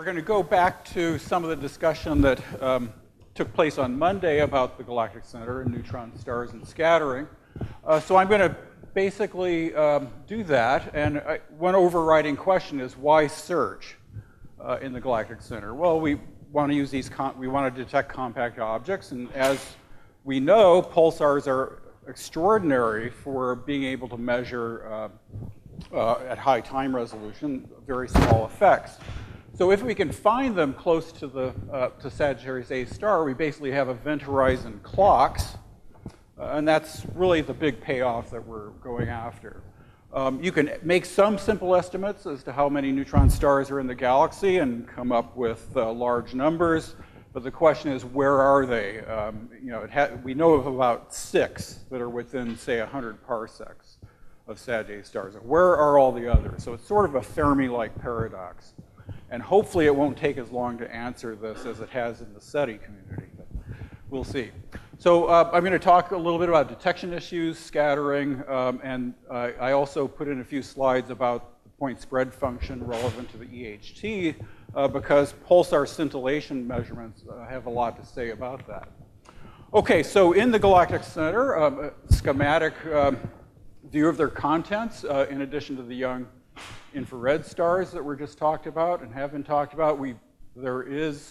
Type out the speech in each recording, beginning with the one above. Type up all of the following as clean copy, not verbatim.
going to go back to some of the discussion that took place on Monday about the galactic center and neutron stars and scattering. So I'm going to basically do that. And one overriding question is, why search in the galactic center? Well, we want to use these. We want to detect compact objects, and as we know, pulsars are extraordinary for being able to measure at high time resolution very small effects. So if we can find them close to to Sagittarius A star, we basically have event horizon clocks, and that's really the big payoff that we're going after. You can make some simple estimates as to how many neutron stars are in the galaxy and come up with large numbers, but the question is, where are they? We know of about 6 that are within, say, 100 parsecs of Sag A stars. Where are all the others? So it's sort of a Fermi-like paradox. And hopefully it won't take as long to answer this as it has in the SETI community, but we'll see. So I'm going to talk a little bit about detection issues, scattering, and I also put in a few slides about the point spread function relevant to the EHT, because pulsar scintillation measurements have a lot to say about that. Okay, so in the galactic center, a schematic view of their contents, in addition to the young infrared stars that were just talked about and have been talked about. There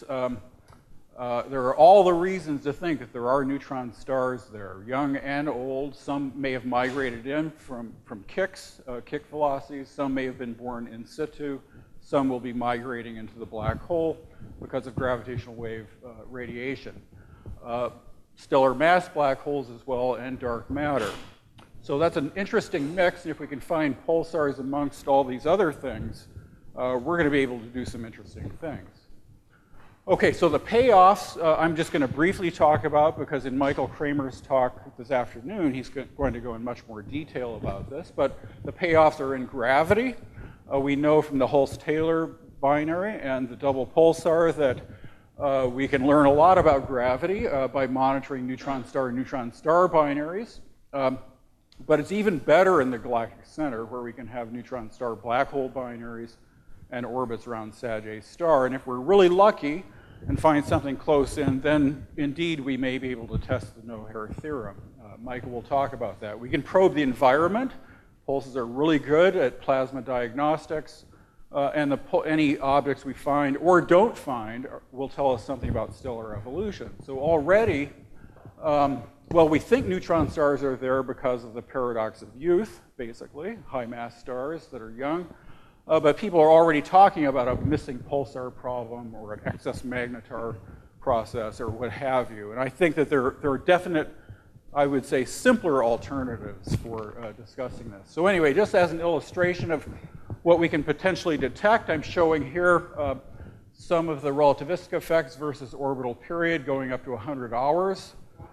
are all the reasons to think that there are neutron stars there, young and old. Some may have migrated in from kicks, kick velocities. Some may have been born in situ. Some will be migrating into the black hole because of gravitational wave radiation. Stellar mass black holes as well, and dark matter. So that's an interesting mix, and if we can find pulsars amongst all these other things, we're going to be able to do some interesting things. Okay, so the payoffs I'm just going to briefly talk about, because in Michael Kramer's talk this afternoon, he's going to go in much more detail about this, but the payoffs are in gravity. We know from the Hulse-Taylor binary and the double pulsar that we can learn a lot about gravity by monitoring neutron-star binaries. But it's even better in the galactic center, where we can have neutron-star black hole binaries and orbits around Sag A star. And if we're really lucky and find something close in, then indeed we may be able to test the no-hair theorem. Michael will talk about that. We can probe the environment. Pulses are really good at plasma diagnostics. And any objects we find or don't find will tell us something about stellar evolution. So already, well, we think neutron stars are there because of the paradox of youth, basically, high mass stars that are young. But people are already talking about a missing pulsar problem or an excess magnetar process or what have you. And I think that there are definite, I would say, simpler alternatives for discussing this. So anyway, just as an illustration of what we can potentially detect, I'm showing here some of the relativistic effects versus orbital period going up to 100 hours.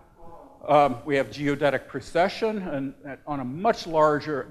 We have geodetic precession and on a much larger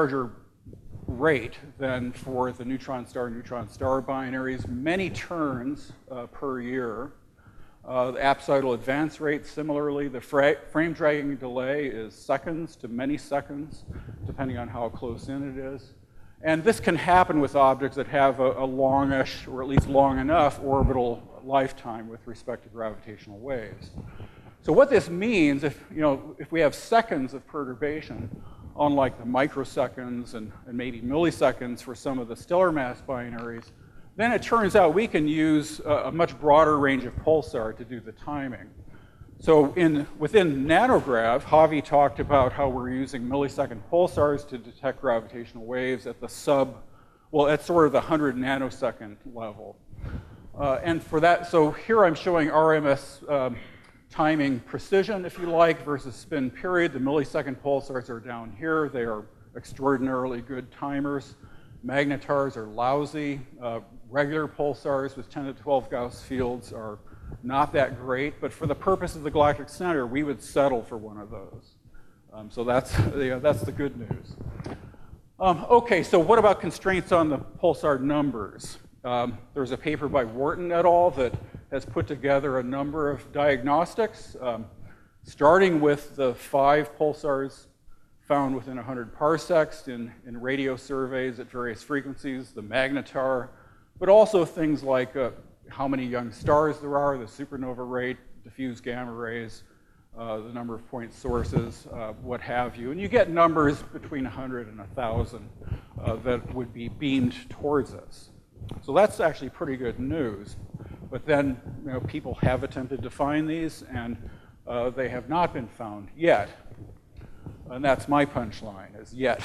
rate than for the neutron-star binaries, many turns per year. The apsidal advance rate, similarly, the frame dragging delay is seconds to many seconds, depending on how close in it is. And this can happen with objects that have a longish, or at least long enough, orbital lifetime with respect to gravitational waves. So what this means, if we have seconds of perturbation, unlike the microseconds and maybe milliseconds for some of the stellar mass binaries, then it turns out we can use a much broader range of pulsar to do the timing. So within nanograv, Javi talked about how we're using millisecond pulsars to detect gravitational waves at at sort of the 100 nanosecond level. And for that, so here I'm showing RMS timing precision, if you like, versus spin period. The millisecond pulsars are down here. They are extraordinarily good timers. Magnetars are lousy. Regular pulsars with 10 to 12 Gauss fields are not that great, but for the purpose of the galactic center, we would settle for one of those. So that's the good news. Okay, so what about constraints on the pulsar numbers? There's a paper by Wharton et al. That has put together a number of diagnostics, starting with the 5 pulsars found within 100 parsecs in radio surveys at various frequencies, the magnetar, but also things like how many young stars there are, the supernova rate, diffuse gamma rays, the number of point sources, what have you. And you get numbers between 100 and 1,000 that would be beamed towards us. So that's actually pretty good news. But then, people have attempted to find these, and they have not been found yet. And that's my punchline, is yet.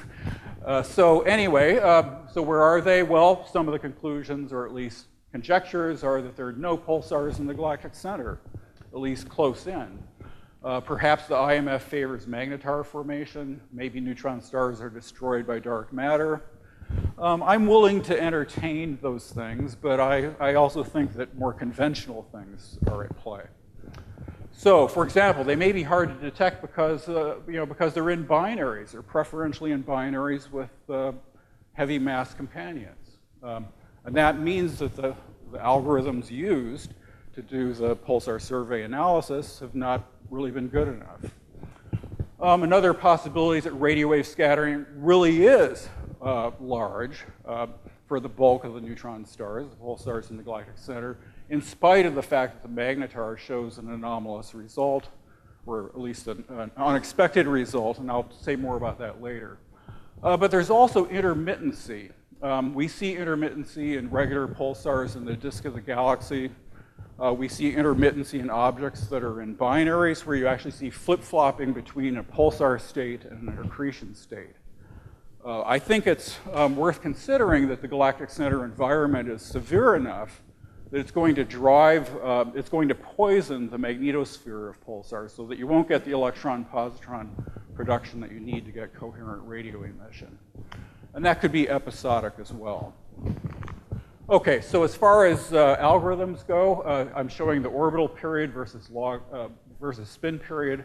So anyway, so where are they? Well, some of the conclusions, or at least conjectures, are that there are no pulsars in the galactic center, at least close in. Perhaps the IMF favors magnetar formation. Maybe neutron stars are destroyed by dark matter. I'm willing to entertain those things, but I also think that more conventional things are at play. So, for example, they may be hard to detect because they're in binaries, or preferentially in binaries with heavy mass companions. And that means that the algorithms used to do the pulsar survey analysis have not really been good enough. Another possibility is that radio wave scattering really is large for the bulk of the neutron stars, the pulsars in the galactic center, in spite of the fact that the magnetar shows an anomalous result, or at least an unexpected result, and I'll say more about that later. But there's also intermittency. We see intermittency in regular pulsars in the disk of the galaxy. We see intermittency in objects that are in binaries, where you actually see flip-flopping between a pulsar state and an accretion state. I think it's worth considering that the galactic center environment is severe enough that it's going to it's going to poison the magnetosphere of pulsars so that you won't get the electron-positron production that you need to get coherent radio emission. And that could be episodic as well. Okay, so as far as algorithms go, I'm showing the orbital period versus spin period.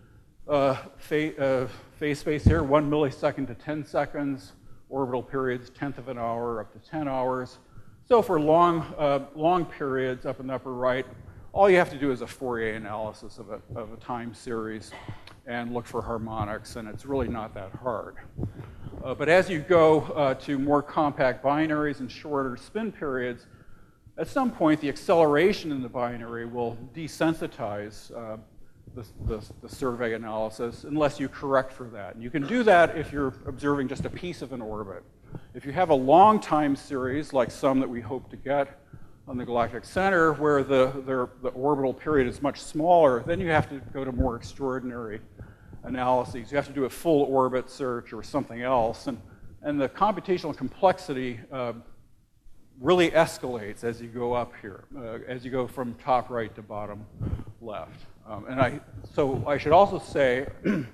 Phase space here, 1 millisecond to 10 seconds. Orbital periods, 1/10 of an hour up to 10 hours. So for long periods up in the upper right, all you have to do is a Fourier analysis of a time series and look for harmonics, and it's really not that hard. But as you go to more compact binaries and shorter spin periods, at some point the acceleration in the binary will desensitize the survey analysis unless you correct for that. And you can do that if you're observing just a piece of an orbit. If you have a long time series, like some that we hope to get on the galactic center, where the orbital period is much smaller, then you have to go to more extraordinary analyses. You have to do a full orbit search or something else. And the computational complexity really escalates as you go up here, as you go from top right to bottom left. So I should also say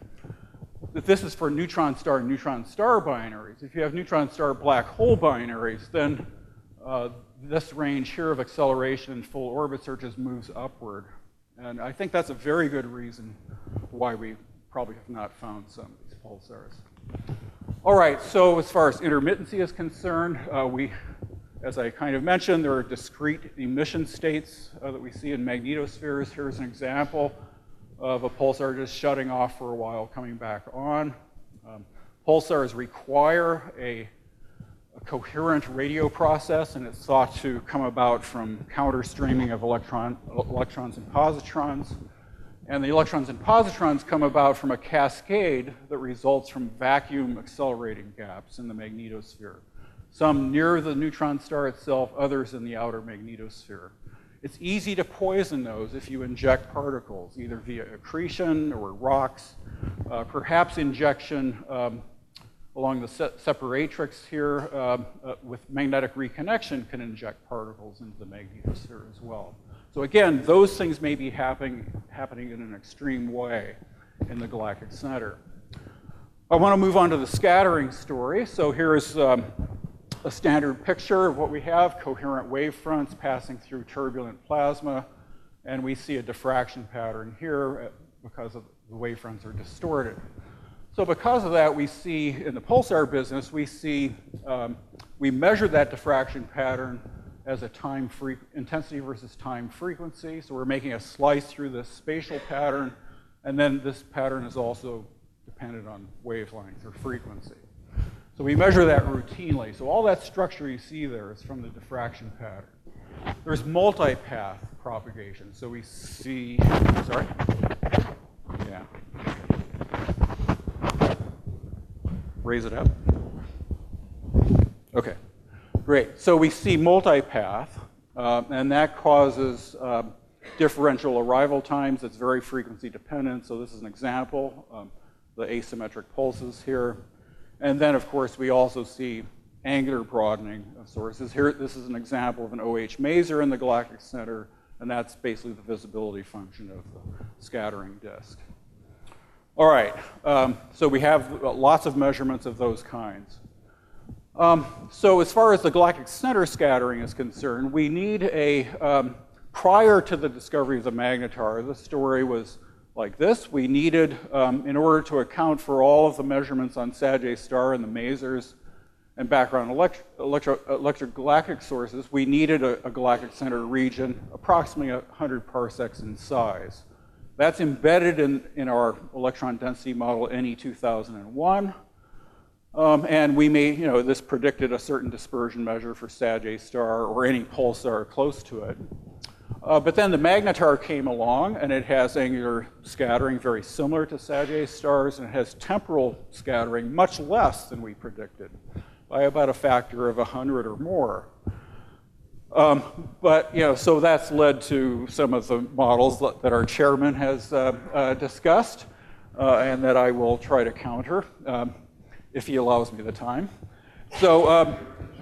that this is for neutron star binaries. If you have neutron star black hole binaries, then this range here of acceleration in full orbit searches moves upward. And I think that's a very good reason why we probably have not found some of these pulsars. All right, so as far as intermittency is concerned, as I kind of mentioned, there are discrete emission states that we see in magnetospheres. Here's an example of a pulsar just shutting off for a while, coming back on. Pulsars require a coherent radio process, and it's thought to come about from counter-streaming of electrons and positrons. And the electrons and positrons come about from a cascade that results from vacuum accelerating gaps in the magnetosphere. Some near the neutron star itself, others in the outer magnetosphere. It's easy to poison those if you inject particles, either via accretion or rocks, perhaps injection along the separatrix here with magnetic reconnection can inject particles into the magnetosphere as well. So again, those things may be happening in an extreme way in the galactic center. I want to move on to the scattering story. So here's a standard picture of what we have, coherent wave fronts passing through turbulent plasma, and we see a diffraction pattern here because of the wave fronts are distorted. So because of that, we see in the pulsar business, we measure that diffraction pattern as a intensity versus time frequency. So we're making a slice through this spatial pattern, and then this pattern is also dependent on wavelength or frequency. So we measure that routinely. So all that structure you see there is from the diffraction pattern. There's multipath propagation. So we see, sorry? Yeah. Raise it up. Okay, great. So we see multipath, and that causes differential arrival times. It's very frequency dependent. So this is an example, the asymmetric pulses here. And then, of course, we also see angular broadening of sources. Here, this is an example of an OH maser in the galactic center, and that's basically the visibility function of the scattering disk. All right, so we have lots of measurements of those kinds. So as far as the galactic center scattering is concerned, we need prior to the discovery of the magnetar, the story was like this. We needed, in order to account for all of the measurements on Sagittarius star and the masers and background electric galactic sources, we needed a galactic center region approximately 100 parsecs in size. That's embedded in our electron density model NE 2001. And we may, this predicted a certain dispersion measure for Sagittarius star or any pulsar close to it. But then the magnetar came along, and it has angular scattering very similar to Sagittarius stars, and it has temporal scattering much less than we predicted, by about a factor of 100 or more. But so that's led to some of the models that our chairman has discussed, and that I will try to counter if he allows me the time. So,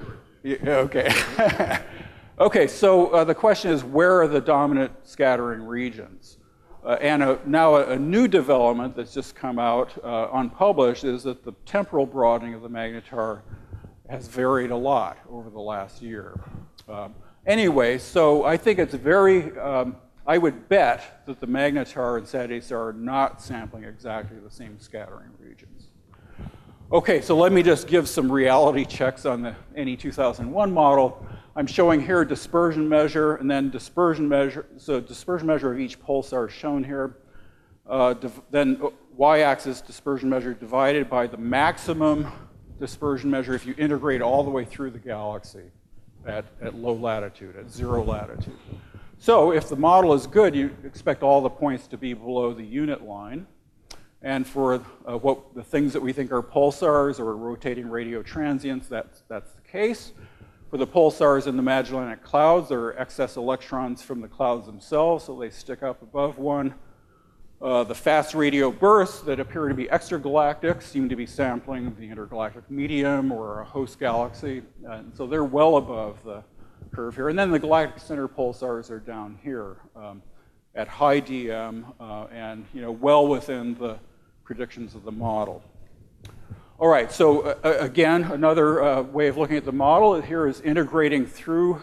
okay. Okay, so the question is, where are the dominant scattering regions? And now a new development that's just come out unpublished is that the temporal broadening of the magnetar has varied a lot over the last year. Anyway, so I think it's I would bet that the magnetar and Sagittarius are not sampling exactly the same scattering regions. Okay, so let me just give some reality checks on the NE 2001 model. I'm showing here dispersion measure and then dispersion measure. So dispersion measure of each pulsar is shown here. Then y-axis dispersion measure divided by the maximum dispersion measure if you integrate all the way through the galaxy at low latitude, at 0 latitude. So if the model is good, you expect all the points to be below the unit line. And for the things that we think are pulsars or rotating radio transients, that's the case. For the pulsars in the Magellanic Clouds, there are excess electrons from the clouds themselves, so they stick up above one. The fast radio bursts that appear to be extragalactic seem to be sampling the intergalactic medium or a host galaxy, and so they're well above the curve here. And then the galactic center pulsars are down here at high DM and well within the predictions of the model. All right, so again, another way of looking at the model here is integrating through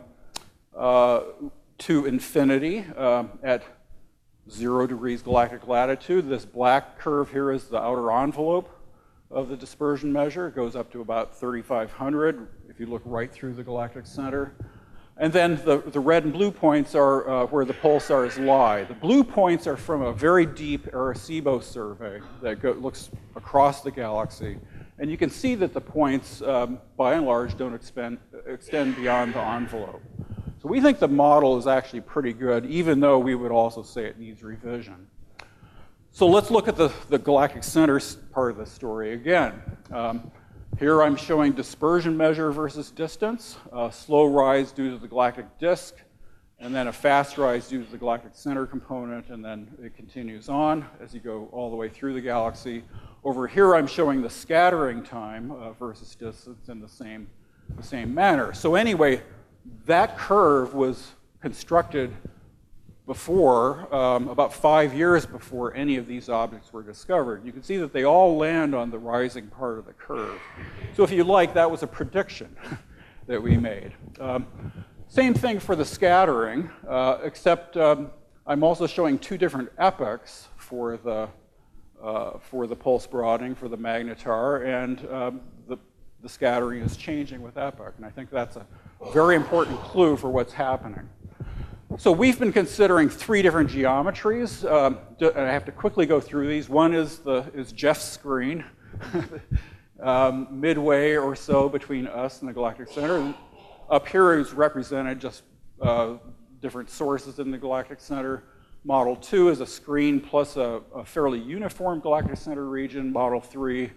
to infinity at 0 degrees galactic latitude. This black curve here is the outer envelope of the dispersion measure. It goes up to about 3,500 if you look right through the galactic center. And then the red and blue points are where the pulsars lie. The blue points are from a very deep Arecibo survey that looks across the galaxy. And you can see that the points, by and large, don't extend beyond the envelope. So we think the model is actually pretty good, even though we would also say it needs revision. So let's look at the galactic center part of the story again. Here I'm showing dispersion measure versus distance, a slow rise due to the galactic disk, and then a fast rise due to the galactic center component, and then it continues on as you go all the way through the galaxy. Over here I'm showing the scattering time versus distance in the same manner. So anyway, that curve was constructed before, about 5 years before any of these objects were discovered. You can see that they all land on the rising part of the curve. So if you like, that was a prediction that we made. Same thing for the scattering, except I'm also showing 2 different epochs for the pulse broadening, for the magnetar, and the scattering is changing with epoch. And I think that's a very important clue for what's happening. So we've been considering 3 different geometries. And I have to quickly go through these. One is Jeff's screen. midway or so between us and the galactic center. And up here is represented just different sources in the galactic center. Model 2 is a screen plus a fairly uniform galactic center region. Model 3,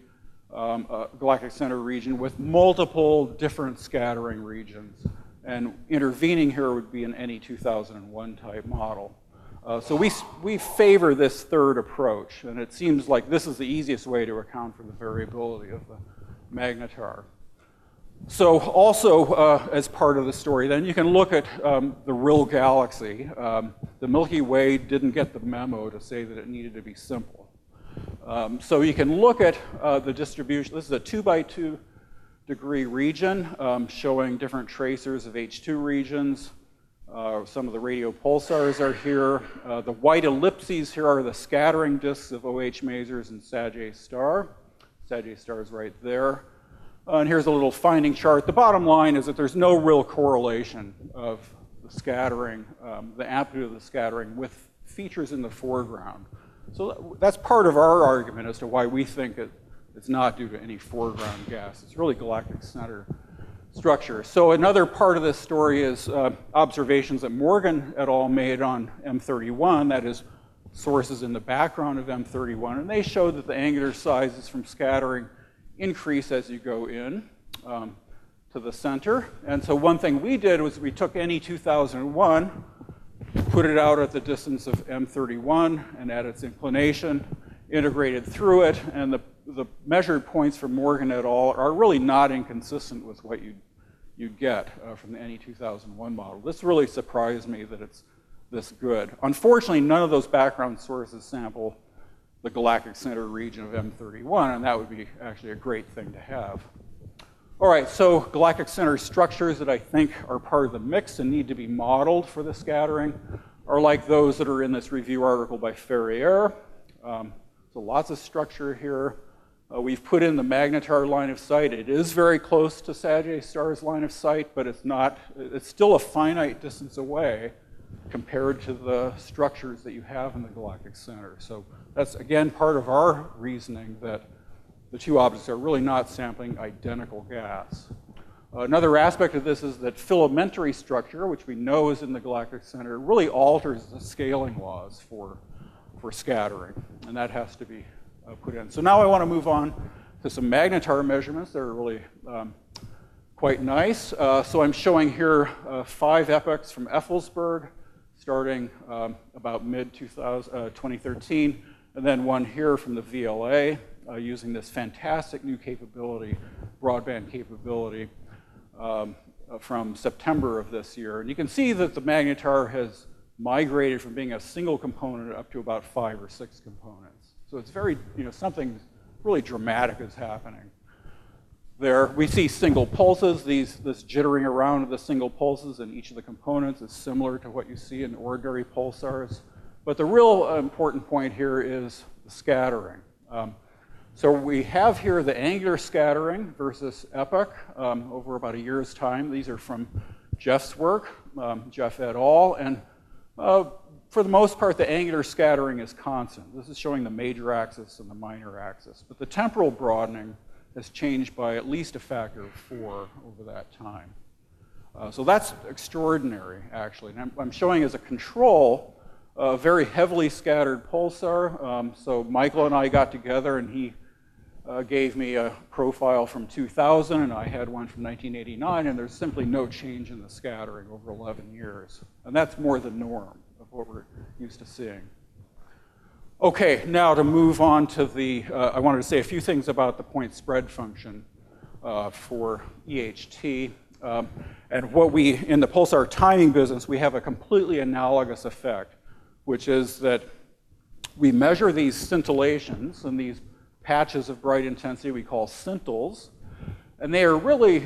a galactic center region with multiple different scattering regions. And intervening here would be an NE 2001 type model. So we favor this third approach, and it seems like this is the easiest way to account for the variability of the magnetar. So also, as part of the story, then you can look at the real galaxy. The Milky Way didn't get the memo to say that it needed to be simple. So you can look at the distribution. This is a 2 by 2 degree region showing different tracers of H2 regions. Some of the radio pulsars are here. The white ellipses here are the scattering disks of OH Mazars and Sagittarius star. Sagittarius star is right there. And here's a little finding chart. The bottom line is that there's no real correlation of the scattering, the amplitude of the scattering with features in the foreground. So that's part of our argument as to why we think it's not due to any foreground gas. It's really galactic center structure. So another part of this story is observations that Morgan et al. Made on M31, that is sources in the background of M31, and they showed that the angular sizes from scattering increase as you go in to the center. And so one thing we did was we took NE 2001, put it out at the distance of M31 and at its inclination, integrated through it, and the measured points from Morgan et al. Are really not inconsistent with what you'd get from the NE 2001 model. This really surprised me that it's this good. Unfortunately, none of those background sources sample the galactic center region of M31, and that would be actually a great thing to have. All right, so galactic center structures that I think are part of the mix and need to be modeled for the scattering are like those that are in this review article by Ferrier. So lots of structure here. We've put in the magnetar line of sight. It is very close to Sagittarius star's line of sight, but it's still a finite distance away compared to the structures that you have in the galactic center. So that's, again, part of our reasoning that the two objects are really not sampling identical gas. Another aspect of this is that filamentary structure, which we know is in the galactic center, really alters the scaling laws for scattering, and that has to be put in. So now I want to move on to some magnetar measurements that are really quite nice. So I'm showing here 5 epochs from Effelsberg, starting about mid-2013, and then one here from the VLA, using this fantastic new capability, broadband capability, from September of this year. And you can see that the magnetar has migrated from being a single component up to about 5 or 6 components. So it's very, something really dramatic is happening there. We see single pulses. This jittering around of the single pulses in each of the components is similar to what you see in ordinary pulsars. But the real important point here is the scattering. So we have here the angular scattering versus epoch over about a year's time. These are from Jeff's work, Jeff et al. And for the most part, the angular scattering is constant. This is showing the major axis and the minor axis. But the temporal broadening has changed by at least a factor of 4 over that time. So that's extraordinary, actually. And I'm showing as a control a very heavily scattered pulsar. So Michael and I got together, and he gave me a profile from 2000, and I had one from 1989, and there's simply no change in the scattering over 11 years. And that's more the norm of what we're used to seeing. Okay, now to move on to I wanted to say a few things about the point spread function for EHT. And what in the pulsar timing business, we have a completely analogous effect, which is that we measure these scintillations and these patches of bright intensity we call scintils, and they are really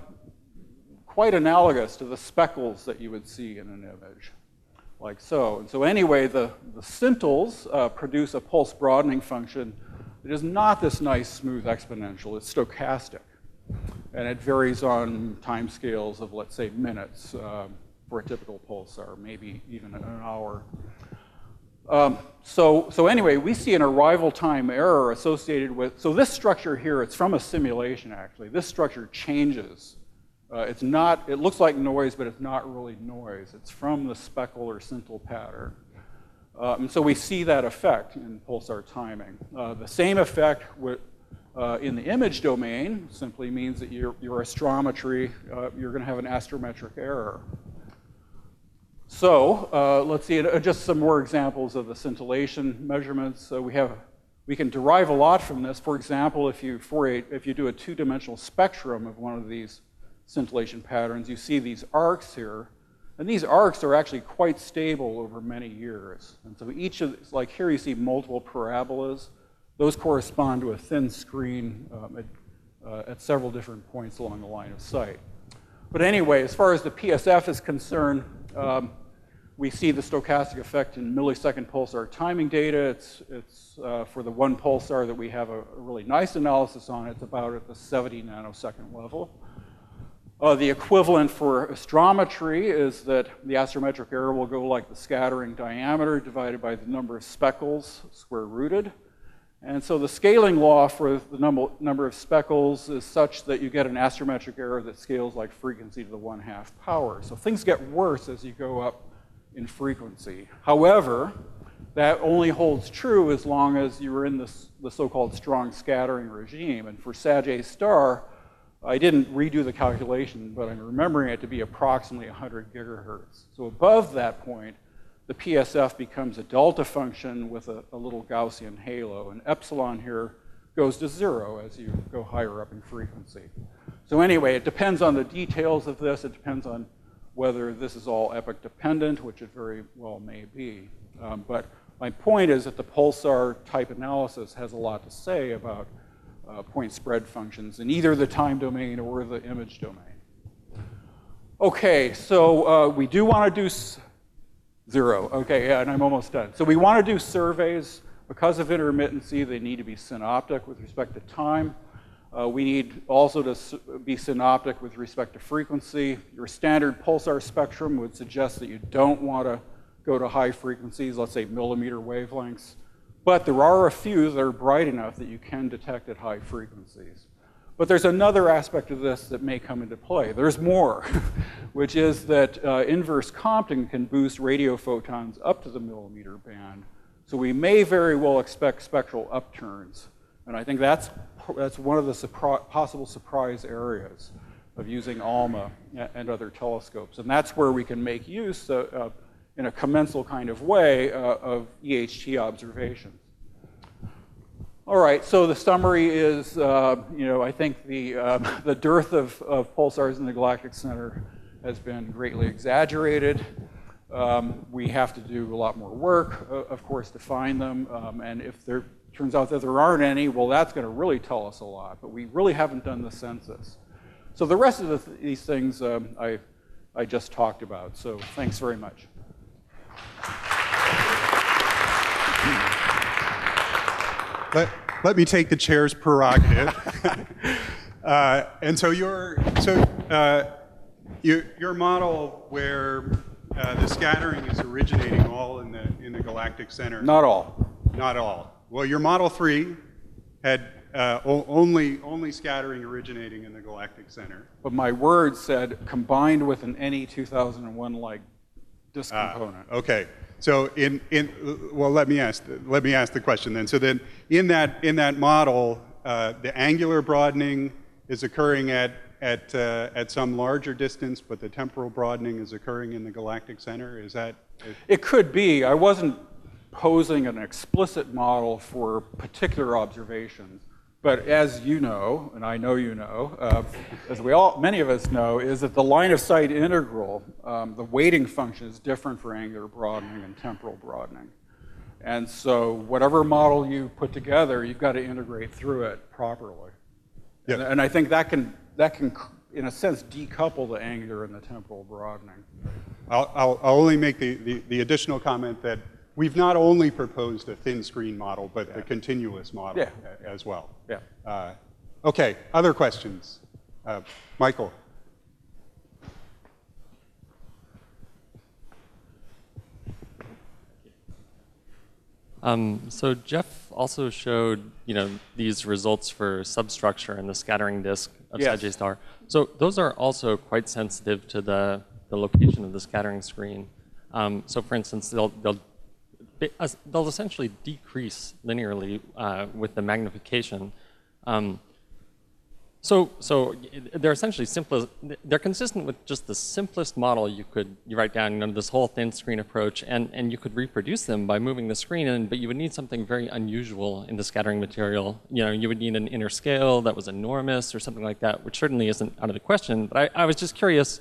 quite analogous to the speckles that you would see in an image, like so. And so anyway, the scintils produce a pulse broadening function that is not this nice smooth exponential. It's stochastic, and it varies on time scales of, let's say, minutes for a typical pulsar, maybe even an hour. So anyway, we see an arrival time error associated with, so this structure here, it's from a simulation actually. This structure changes. It's not, it looks like noise, but it's not really noise. It's from the speckle or scintille pattern. And so we see that effect in pulsar timing. The same effect in the image domain simply means that your astrometry, you're going to have an astrometric error. So let's see just some more examples of the scintillation measurements. So we can derive a lot from this. For example, if you do a two-dimensional spectrum of one of these scintillation patterns, you see these arcs here. And these arcs are actually quite stable over many years. And so each of, like here you see multiple parabolas. Those correspond to a thin screen at several different points along the line of sight. But anyway, as far as the PSF is concerned, we see the stochastic effect in millisecond pulsar timing data. It's for the one pulsar that we have a really nice analysis on. It's about at the 70 nanosecond level. The equivalent for astrometry is that the astrometric error will go like the scattering diameter divided by the number of speckles square rooted. And so the scaling law for the number of speckles is such that you get an astrometric error that scales like frequency to the 1/2 power. So things get worse as you go up in frequency. However, that only holds true as long as you were in the so-called strong scattering regime. And for Sag star, I didn't redo the calculation, but I'm remembering it to be approximately 100 gigahertz. So above that point, the PSF becomes a delta function with a little Gaussian halo, and epsilon here goes to 0 as you go higher up in frequency. So anyway, it depends on the details of this. It depends on whether this is all epoch dependent, which it very well may be. But my point is that the pulsar type analysis has a lot to say about point spread functions in either the time domain or the image domain. Okay, so we do want to do 0. Okay, yeah, and I'm almost done. So we want to do surveys. Because of intermittency, they need to be synoptic with respect to time. We need also to be synoptic with respect to frequency. Your standard pulsar spectrum would suggest that you don't want to go to high frequencies, let's say millimeter wavelengths. But there are a few that are bright enough that you can detect at high frequencies. But there's another aspect of this that may come into play. There's more, which is that inverse Compton can boost radio photons up to the millimeter band. So we may very well expect spectral upturns. And I think that's one of the possible surprise areas of using ALMA and other telescopes. And that's where we can make use in a commensal kind of way of EHT observations. All right, so the summary is, I think the dearth of pulsars in the galactic center has been greatly exaggerated. We have to do a lot more work, of course, to find them. And if there turns out that there aren't any, well, that's going to really tell us a lot. But we really haven't done the census. So the rest of these things I just talked about. So thanks very much. Let me take the chair's prerogative. And so your model where the scattering is originating all in the galactic center. Not all. Not all. Well, your model 3 had only scattering originating in the galactic center. But my word said combined with an NE 2001-like disk component. Okay. So well, let me ask the question then. So then in that model, the angular broadening is occurring at some larger distance, but the temporal broadening is occurring in the galactic center. Is that? It could be. I wasn't posing an explicit model for particular observations. But as you know, and I know you know, as many of us know, is that the line of sight integral, the weighting function is different for angular broadening and temporal broadening. And so whatever model you put together, you've got to integrate through it properly. Yes. And I think that can, in a sense, decouple the angular and the temporal broadening. I'll only make the additional comment that we've not only proposed a thin screen model, but the continuous model as well. Yeah. Okay, other questions? Michael. So Jeff also showed, these results for substructure and the scattering disk of Yes. Sagittarius star. So those are also quite sensitive to the location of the scattering screen. So for instance, they'll essentially decrease linearly with the magnification. So they're essentially they're consistent with just the simplest model you write down, this whole thin screen approach, and you could reproduce them by moving the screen in, but you would need something very unusual in the scattering material. You would need an inner scale that was enormous or something like that, which certainly isn't out of the question. But I was just curious,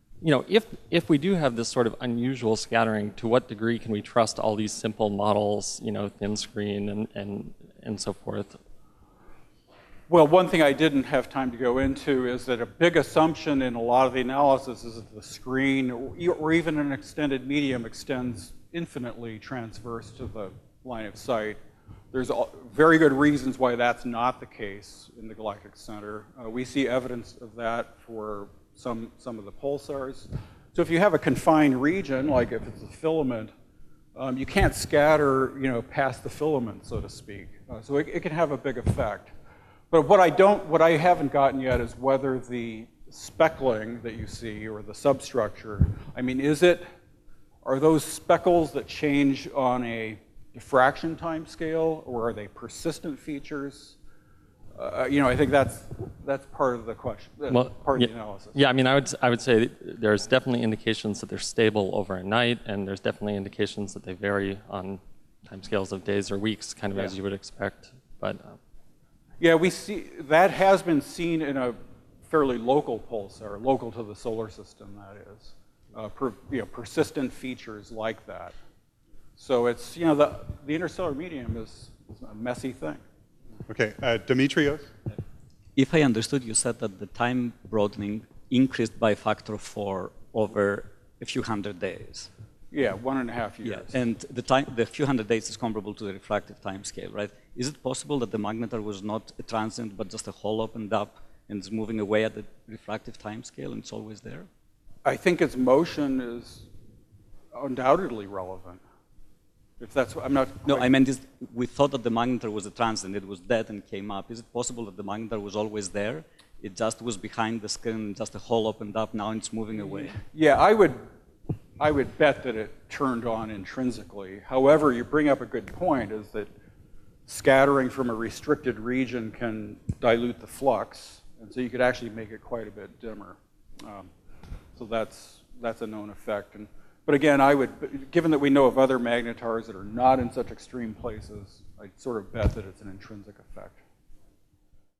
if we do have this sort of unusual scattering, to what degree can we trust all these simple models, thin screen and so forth? Well, one thing I didn't have time to go into is that a big assumption in a lot of the analysis is that the screen, or even an extended medium, extends infinitely transverse to the line of sight. There's very good reasons why that's not the case in the galactic center. We see evidence of that for some of the pulsars. So if you have a confined region, like if it's a filament, you can't scatter, past the filament, so to speak. So it can have a big effect. But what I haven't gotten yet is whether the speckling that you see, or the substructure, are those speckles that change on a diffraction time scale, or are they persistent features? I think that's part of the question, part of the analysis. Yeah, I would say there's definitely indications that they're stable over a night, and there's definitely indications that they vary on timescales of days or weeks, kind of as you would expect. But yeah, we see that has been seen in a fairly local pulsar, local to the solar system, that is. Persistent features like that. So it's, the interstellar medium is a messy thing. Okay, Dimitrios? If I understood, you said that the time broadening increased by a factor of 4 over a few hundred days. Yeah, 1.5 years. Yeah, and the few hundred days is comparable to the refractive time scale, right? Is it possible that the magnetar was not a transient, but just a hole opened up and is moving away at the refractive time scale, and it's always there? I think its motion is undoubtedly relevant. If that's, I'm not. No, I meant we thought that the magnetar was a transient, it was dead and came up. Is it possible that the magnetar was always there? It just was behind the screen, just a hole opened up, now it's moving away. Yeah, I would bet that it turned on intrinsically. However, you bring up a good point, is that scattering from a restricted region can dilute the flux, and so you could actually make it quite a bit dimmer. So that's a known effect. But again, given that we know of other magnetars that are not in such extreme places, I'd sort of bet that it's an intrinsic effect.